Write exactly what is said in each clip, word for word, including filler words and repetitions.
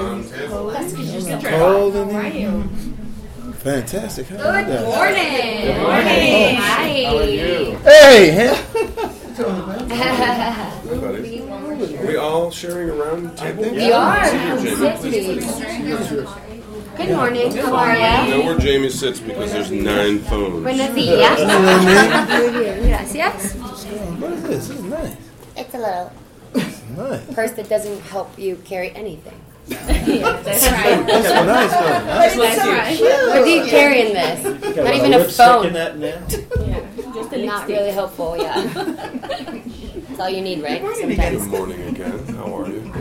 round table. That's because you're Cold How in are here. you? Fantastic. How Good you doing? morning. Good morning. Hi. How are you? Hey, huh? Hey, buddy. Are we all sharing a round table? We are. Come Jamie, sit, please. please. Good morning. How are I you? know where Jamie sits because there's nine phones. Buenos días. Gracias. What is this? This is nice. It's a little Nice. purse that doesn't help you carry anything. That's right. That's nice, though. That's right. What are you carrying this? Got Not a even a lipstick phone. in that now? Just a Not lipstick. really helpful, yeah. That's all you need, right? Good Sometimes. morning again. How are you?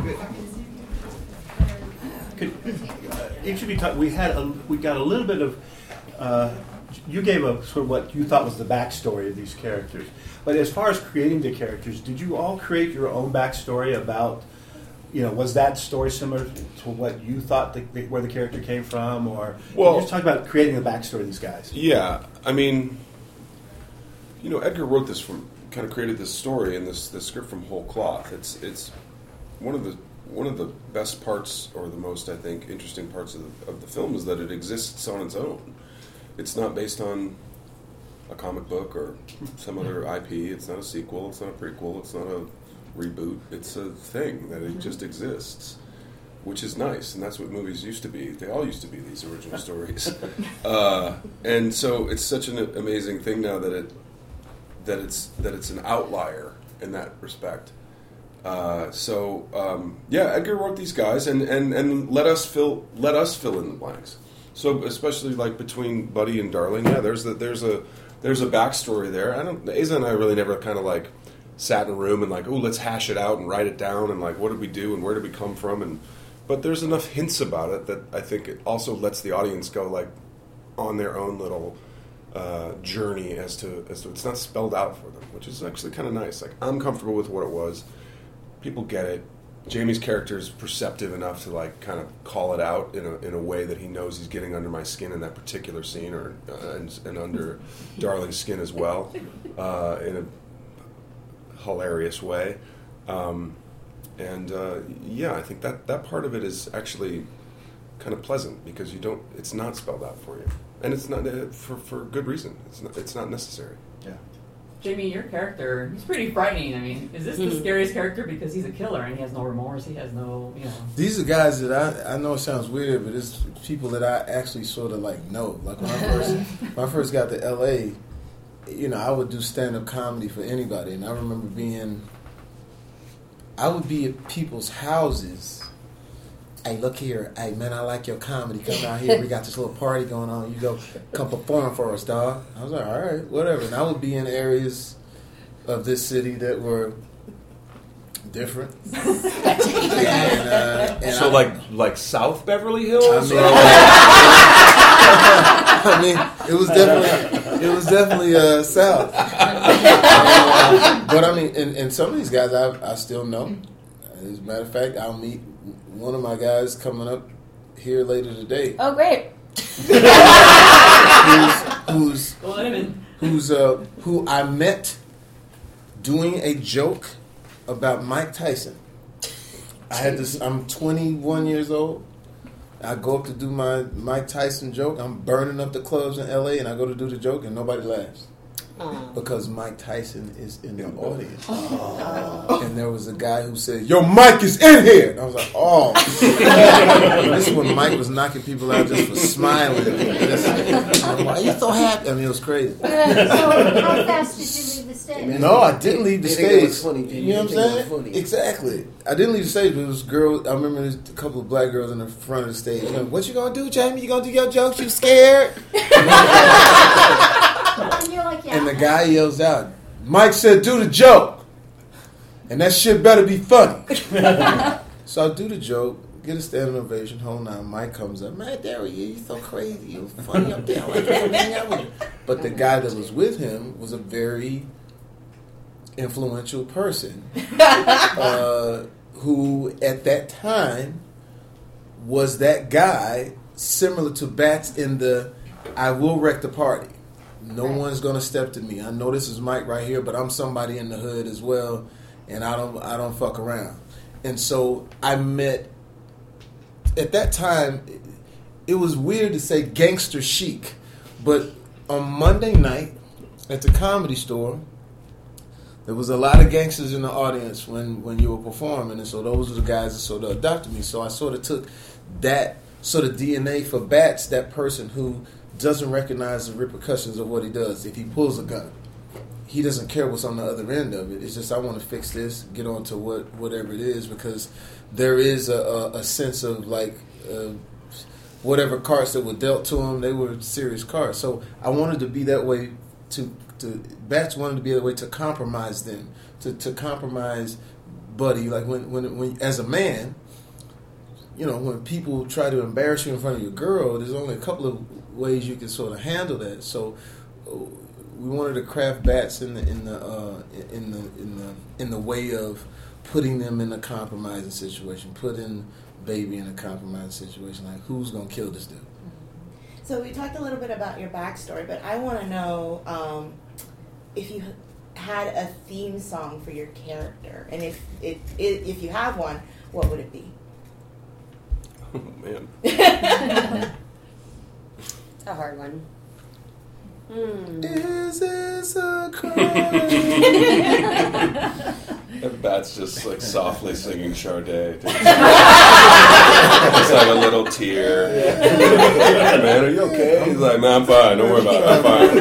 Could, uh, each of you talk, we had a, we got a little bit of uh, you gave a sort of what you thought was the backstory of these characters, but as far as creating the characters, did you all create your own backstory about, you know, was that story similar to what you thought the, where the character came from, or Well- can you just talk about creating the backstory of these guys? Yeah, I mean, you know, Edgar wrote this from, kind of created this story and this this script from whole cloth. It's it's one of the one of the best parts, or the most, I think, interesting parts of the, of the film is that it exists on its own. It's not based on a comic book or some other I P. It's not a sequel. It's not a prequel. It's not a reboot. It's a thing that it just exists, which is nice, and that's what movies used to be. They all used to be these original stories, uh, and so it's such an amazing thing now that it that it's that it's an outlier in that respect. Uh, so um, yeah, Edgar wrote these guys, and, and, and let us fill let us fill in the blanks. So especially like between Buddy and Darling, yeah, there's the, there's a there's a backstory there. I don't Asa and I really never kind of like sat in a room and like, oh, let's hash it out and write it down and like what did we do and where did we come from, and but there's enough hints about it that I think it also lets the audience go like on their own little uh, journey as to as to it's not spelled out for them, which is actually kind of nice. Like I'm comfortable with what it was. People get it. Jamie's character is perceptive enough to like kind of call it out in a in a way that he knows he's getting under my skin in that particular scene, or uh, and, and under Darling's skin as well, uh, in a hilarious way. Um, and uh, yeah, I think that that part of it is actually kind of pleasant because you don't. It's not spelled out for you, and it's not uh, for for good reason. It's not. It's not necessary. Yeah. Jamie, your character, he's pretty frightening. I mean, is this the scariest character because he's a killer and he has no remorse, he has no, you know... These are guys that I I know it sounds weird, but it's people that I actually sort of like know. Like when I first when I first got to L A, you know, I would do stand up comedy for anybody, and I remember being I would be at people's houses. Hey, look here. Hey, man, I like your comedy. Come out here. We got this little party going on. You go come perform for us, dog. I was like, all right, whatever. And I would be in areas of this city that were different. and, uh, and So I, like like South Beverly Hills. I mean, I mean, it was definitely it was definitely uh, South. Uh, but I mean, and, and some of these guys I I still know. As a matter of fact, I'll meet one of my guys coming up here later today. Oh, great. who's who's Well, let him in. who's uh who I met doing a joke about Mike Tyson. I had this. I'm twenty-one years old. I go up to do my Mike Tyson joke. I'm burning up the clubs in L A, and I go to do the joke, and nobody laughs. Oh. Because Mike Tyson is in the audience. And there was a guy who said, "Yo, Mike is in here." And I was like, oh. This is when Mike was knocking people out just for smiling. Just, why are you so happy? I mean, it was crazy. So how fast did you leave the stage? No, I didn't leave the They think it stage. was funny, Jimmy. You know what They I'm think it was saying? funny. Exactly. I didn't leave the stage, but it was girl. I remember there's a couple of black girls in the front of the stage. You know, what you gonna do, Jamie? You gonna do your jokes? You scared? And you're like, yeah. And the guy yells out, "Mike said, do the joke, and that shit better be funny." So I do the joke, get a standing ovation. Hold on, Mike comes up, "Man, there he is. He's so crazy. He was funny up there. I like to hang out with him." But the guy that was with him was a very influential person uh, who, at that time, was that guy similar to Bats in the "I will wreck the party. No one's gonna step to me. I know this is Mike right here, but I'm somebody in the hood as well, and I don't I don't fuck around." And so I met at that time, it, it was weird to say gangster chic, but on Monday night at the Comedy Store, there was a lot of gangsters in the audience when, when you were performing, and so those were the guys that sort of adopted me. So I sort of took that sort of D N A for Bats, that person who doesn't recognize the repercussions of what he does. If he pulls a gun, he doesn't care what's on the other end of it. It's just, I want to fix this, get on to what, whatever it is, because there is a, a, a sense of like uh, whatever cards that were dealt to him, they were serious cards. So I wanted to be that way to... To, Bats wanted to be a way to compromise them, to, to compromise Buddy. Like when, when, when, as a man, you know, when people try to embarrass you in front of your girl, there's only a couple of ways you can sort of handle that. So uh, we wanted to craft Bats in the in the uh, in the in the in the way of putting them in a compromising situation, putting Baby in a compromising situation. Like, who's gonna kill this dude? So we talked a little bit about your backstory, but I want to know um, if you had a theme song for your character, and if if if you have one, what would it be? Oh man, It's a hard one. Hmm. Is this a crime? and Bat's just like softly singing Sade. Just like a little tear. Hey, man, are you okay? He's like, man, I'm fine. Don't worry about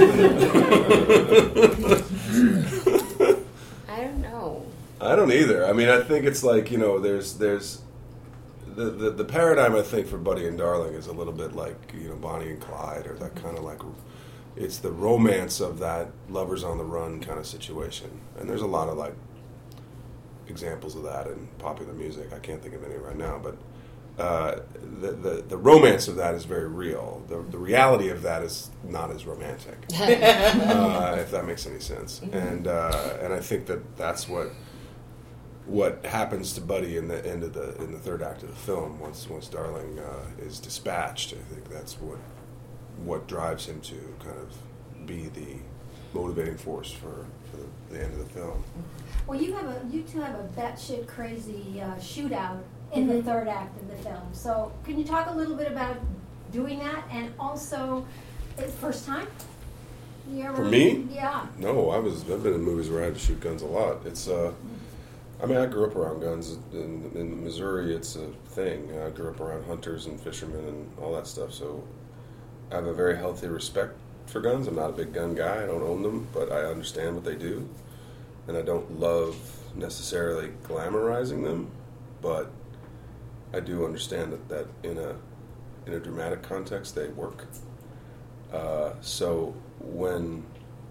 it. I'm fine. I don't know. I don't either. I mean, I think it's like, you know, there's there's the, the the paradigm, I think, for Buddy and Darling is a little bit like, you know, Bonnie and Clyde, or that kind of like, it's the romance of that lovers on the run kind of situation. And there's a lot of like examples of that in popular music. I can't think of any right now, but uh, the, the the romance of that is very real. The the reality of that is not as romantic, uh, if that makes any sense. And uh, and I think that that's what what happens to Buddy in the end of the in the third act of the film. Once once Darling uh, is dispatched, I think that's what what drives him to kind of be the motivating force for, for the, the end of the film. Well, you have a you two have a batshit crazy uh, shootout in the third act of the film. So, can you talk a little bit about doing that, and also, it's first time? You ever, For me? Yeah. No, I was. I've been in movies where I had to shoot guns a lot. It's. Uh, I mean, I grew up around guns in, in Missouri. It's a thing. I grew up around hunters and fishermen and all that stuff. So, I have a very healthy respect for guns. I'm not a big gun guy. I don't own them, but I understand what they do, and I don't love necessarily glamorizing them, but I do understand that, that in a in a dramatic context they work. Uh, so when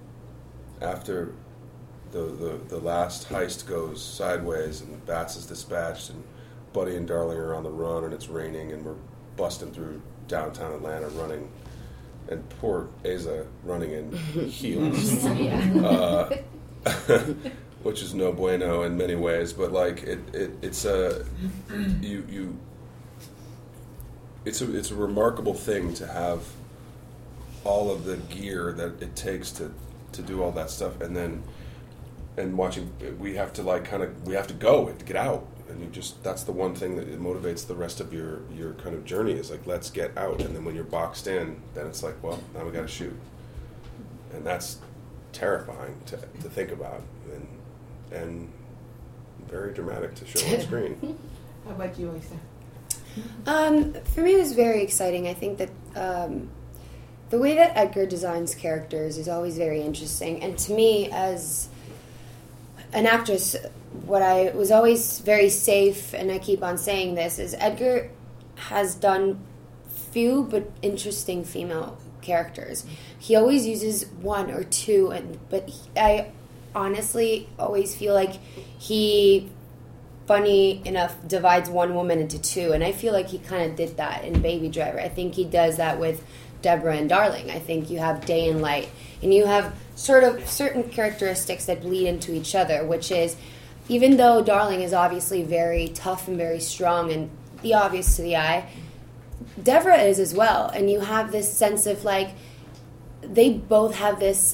after the, the the last heist goes sideways and Bats is dispatched and Buddy and Darling are on the run and it's raining and we're busting through downtown Atlanta running, and poor Asa running in heels, uh, which is no bueno in many ways, but like it, it it's a you you it's a it's a remarkable thing to have all of the gear that it takes to to do all that stuff, and then and watching we have to like kind of we have to go and get out, and you just that's the one thing that it motivates the rest of your your kind of journey is like, let's get out. And then when you're boxed in, then it's like, well, now we got to shoot, and that's terrifying to to think about, and and very dramatic to show on screen. How about you, Lisa? Um, for me, it was very exciting. I think that um, the way that Edgar designs characters is always very interesting. And to me, as an actress, what I was always very safe, and I keep on saying this, is Edgar has done few but interesting female characters. He always uses one or two, and but he, I honestly always feel like he, funny enough, divides one woman into two, and I feel like he kind of did that in Baby Driver. I think he does that with Deborah and Darling. I think you have day and light, and you have sort of certain characteristics that bleed into each other, which is, even though Darling is obviously very tough and very strong and the obvious to the eye, Deborah is as well, and you have this sense of like, they both have this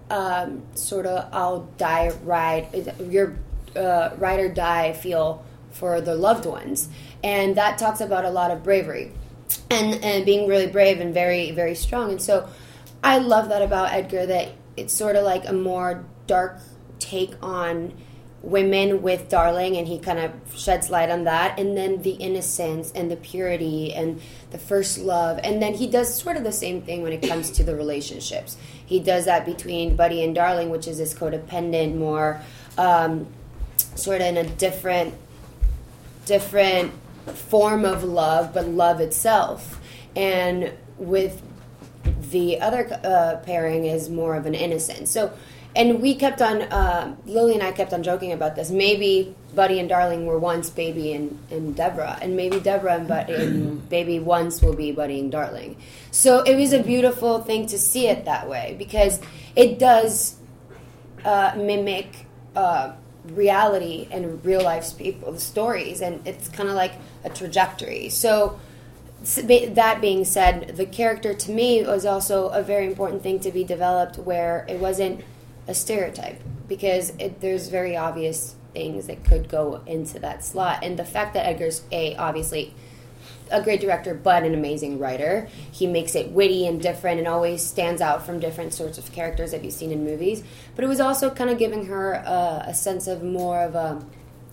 um, sort of I'll die ride, your uh, ride or die feel for their loved ones, and that talks about a lot of bravery, and and being really brave and very very strong. And so, I love that about Edgar, that it's sort of like a more dark take on women with Darling, and he kind of sheds light on that, and then the innocence and the purity and the first love, and then he does sort of the same thing when it comes to the relationships. He does that between Buddy and Darling, which is this codependent, more um, sort of in a different different form of love, but love itself. And with the other uh, pairing is more of an innocence. So, and we kept on, uh, Lily and I kept on joking about this. Maybe Buddy and Darling were once Baby and, and Deborah, and maybe Deborah and, Buddy and Baby once will be Buddy and Darling. So it was a beautiful thing to see it that way, because it does uh, mimic uh, reality and real life people's stories, and it's kind of like a trajectory. So that being said, the character to me was also a very important thing to be developed, where it wasn't a stereotype, because it, there's very obvious things that could go into that slot. And the fact that Edgar's a obviously a great director but an amazing writer, he makes it witty and different and always stands out from different sorts of characters that you've seen in movies. But it was also kind of giving her a, a sense of more of a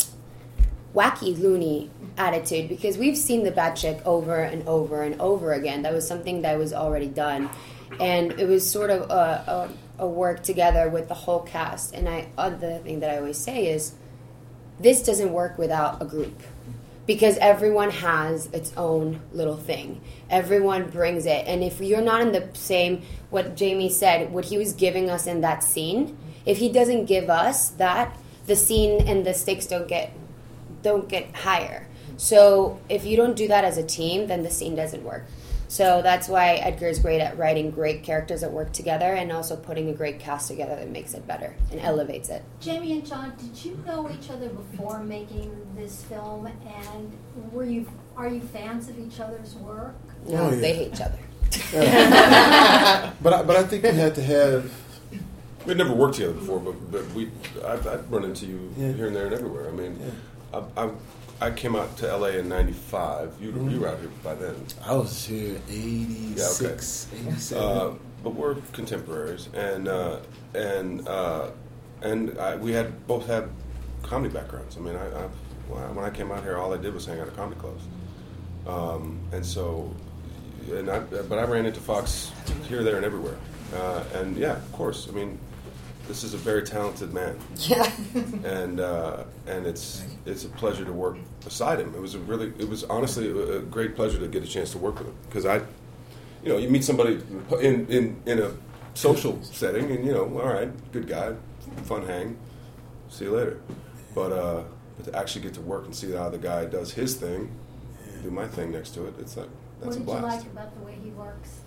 wacky, loony attitude, because we've seen the bad chick over and over and over again. That was something that was already done, and it was sort of a, a, a work together with the whole cast. And I, other thing that I always say is, this doesn't work without a group, because everyone has its own little thing. Everyone brings it, and if you're not in the same, what Jamie said, what he was giving us in that scene, if he doesn't give us that, the scene and the stakes don't get don't get higher. So if you don't do that as a team, then the scene doesn't work. So that's why Edgar is great at writing great characters that work together, and also putting a great cast together that makes it better and elevates it. Jamie and John, did you know each other before making this film, and were you are you fans of each other's work? No, Oh, yeah. they hate each other. Yeah. but I, but I think you had to have. We'd never worked together before, but, but we I've, I've run into you Yeah. here and there and everywhere. I mean, Yeah. I, I I came out to L A in ninety-five. You Mhm. you were out here by then. I was here eighty-six, eighty-seven. Uh, but we're contemporaries, and uh, and uh, and I, we had both had comedy backgrounds. I mean, I, I when I came out here, all I did was hang out at comedy clubs, um, and so, and I, but I ran into Fox here, there, and everywhere, uh, and yeah, of course. I mean, this is a very talented man, Yeah. and uh, and it's it's a pleasure to work beside him. It was a really, it was honestly a, a great pleasure to get a chance to work with him, because I, you know, you meet somebody in, in, in a social setting, and you know, all right, good guy, fun hang, see you later. But uh, but to actually get to work and see how the guy does his thing, do my thing next to it, it's like that's what a did you blast. like about the way he works?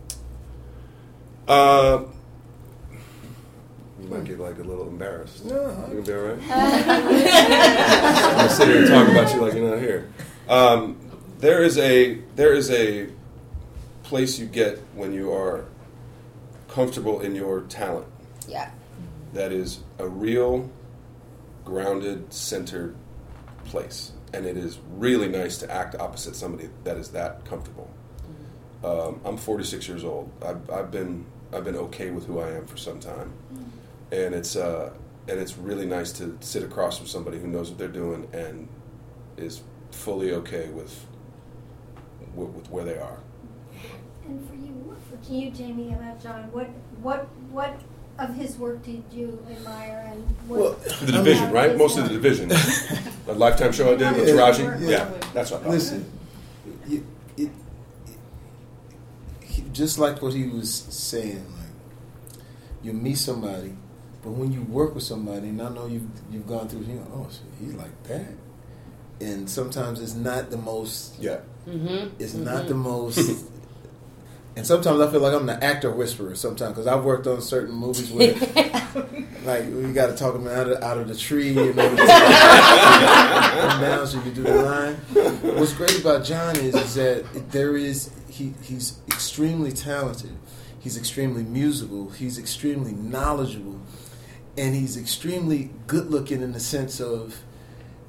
Uh, you might get like a little embarrassed. No, You gonna be all right? I'm gonna sit here and talk about you like you're not here. Um, there is a there is a place you get when you are comfortable in your talent. Yeah. That is a real, grounded, centered place, and it is really nice to act opposite somebody that is that comfortable. Um, I'm forty-six years old. I've, I've been I've been okay with who I am for some time, and it's uh, and it's really nice to sit across from somebody who knows what they're doing and is fully okay with with, with where they are. And for you, for you, Jamie, about John, what what what of his work did you admire, and what? Well, The Division, right? Most of the Division. A Lifetime show I did with Taraji. Yeah. Yeah, that's what I thought. Listen, it, it, it, he, just like what he was saying, like you meet somebody, but when you work with somebody, and I know you've you've gone through, you know, oh, shit, he's like that, and sometimes it's not the most. Yeah. Mm-hmm. It's not the most. And sometimes I feel like I'm the actor whisperer sometimes, because I've worked on certain movies where, like, we got to talk them out of, out of the tree, you know, come down so you can do the line. What's great about John is, is that there is, he, he's extremely talented, he's extremely musical, he's extremely knowledgeable, and he's extremely good looking in the sense of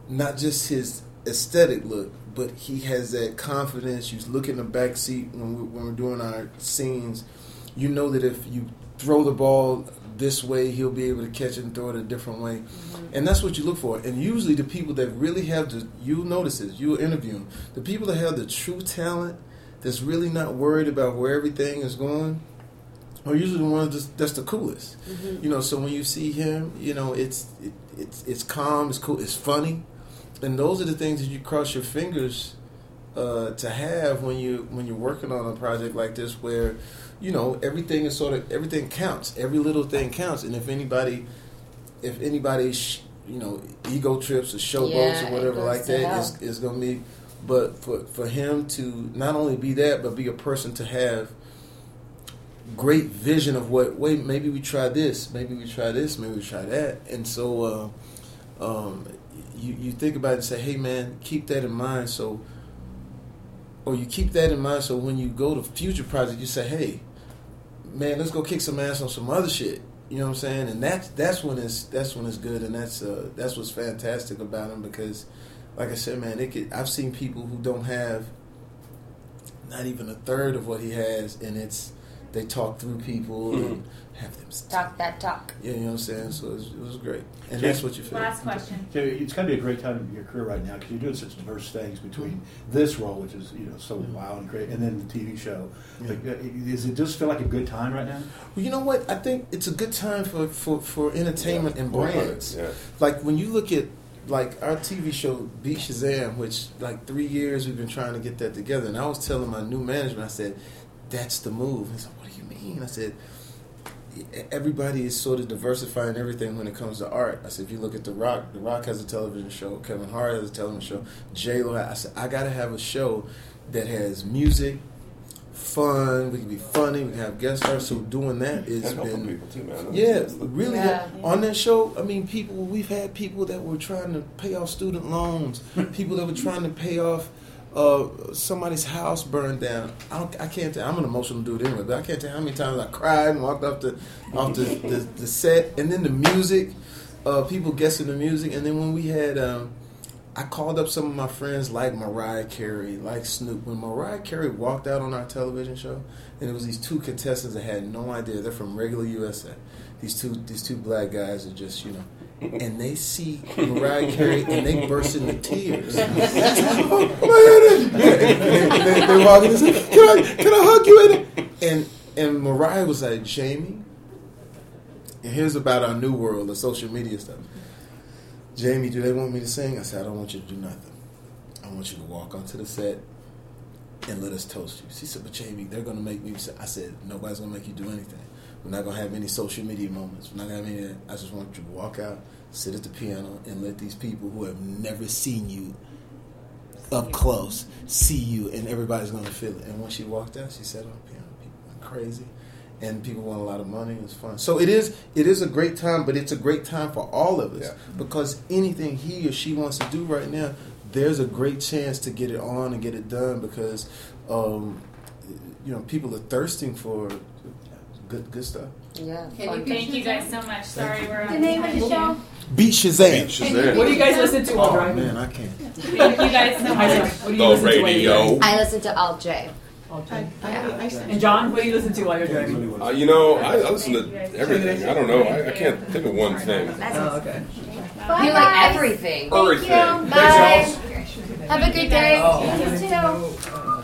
not just his aesthetic look, but he has that confidence. You look in the back seat when, we, when we're doing our scenes, you know that if you throw the ball this way, he'll be able to catch it and throw it a different way. Mm-hmm. And that's what you look for. And usually the people that really have the, you'll notice this, you'll interview them, the people that have the true talent, that's really not worried about where everything is going, are usually the ones that's, that's the coolest. Mm-hmm. You know, so when you see him, you know, it's it, it's it's calm, it's cool, it's funny. And those are the things that you cross your fingers uh, to have when you when you're working on a project like this, where you know everything is sort of everything counts, every little thing counts. And if anybody, if anybody, sh- you know, ego trips or showboats Yeah, or whatever like that, is is gonna be. But for for him to not only be that, but be a person to have great vision of what. Wait, maybe we try this, maybe we try this, maybe we try that, and so. Uh, um, You, you think about it and say, hey, man, keep that in mind. So, or you keep that in mind so when you go to future projects, you say, hey, man, let's go kick some ass on some other shit. You know what I'm saying? And that's that's when it's that's when it's good, and that's uh, that's what's fantastic about him because, like I said, man, it could, I've seen people who don't have not even a third of what he has, and it's they talk through people mm-hmm. and have them talk that talk. Yeah, you know what I'm saying? So it was, it was great. And that's what you feel. Last question. It's got to be a great time in your career right now because you're doing such diverse things between this role, which is you know so yeah. wild and great, and then the T V show. Yeah. Like, does it just feel like a good time right now? Well, you know what? I think it's a good time for, for, for entertainment yeah. and brands. Yeah. Like when you look at like our T V show Beat Shazam, which like three years we've been trying to get that together, and I was telling my new management, I said, that's the move. He said, what do you mean? I said, everybody is sort of diversifying everything when it comes to art. I said, if you look at The Rock, The Rock has a television show, Kevin Hart has a television show, J-Lo, I said, I got to have a show that has music, fun, we can be funny, we can have guest stars, so doing that has and been... people too, man. Yeah, really, yeah, yeah. on that show, I mean, people, we've had people that were trying to pay off student loans, people that were trying to pay off Uh, somebody's house burned down. I don't. I can't tell. I'm an emotional dude anyway, but I can't tell how many times I cried and walked off the off the, the, the set. And then the music, uh, people guessing the music. And then when we had, um, I called up some of my friends like Mariah Carey, like Snoop. When Mariah Carey walked out on our television show, and it was these two contestants that had no idea. They're from regular U S A. These two these two black guys are just you know. And they see Mariah Carey and they burst into tears. Oh, man. they, they, they walk in and say, can I, can I hug you? And, and Mariah was like, Jamie, and here's about our new world of social media stuff. Jamie, do they want me to sing? I said, I don't want you to do nothing. I want you to walk onto the set and let us toast you. She said, but Jamie, they're going to make me say. I said, nobody's going to make you do anything. We're not going to have any social media moments. We're not going to have any. I just want you to walk out, sit at the piano, and let these people who have never seen you up close see you, and everybody's going to feel it. And when she walked out, she sat on the piano. People went crazy, and people want a lot of money. It was fun. So it is. It is a great time, but it's a great time for all of us yeah. because anything he or she wants to do right now, there's a great chance to get it on and get it done because, um, you know, people are thirsting for. Good, good stuff. Yeah. Well, thank you guys so much. Sorry, we're out The of name of time. the show? Beat Shazam. Beat Shazam. What do you guys listen to while Oh driving? man, I can't. Thank you guys so Hi, much. John. What do you The listen to while radio. you're driving? I listen to Alt J. Okay. Yeah. And John, what do you listen to while you're driving? Uh, you know, I, I listen to everything. I don't know. I, I can't think of one thing. Oh, okay. Bye, You guys. like everything. Everything. Thank you. Bye. Thanks, y'all. Have a good day. Oh. You too.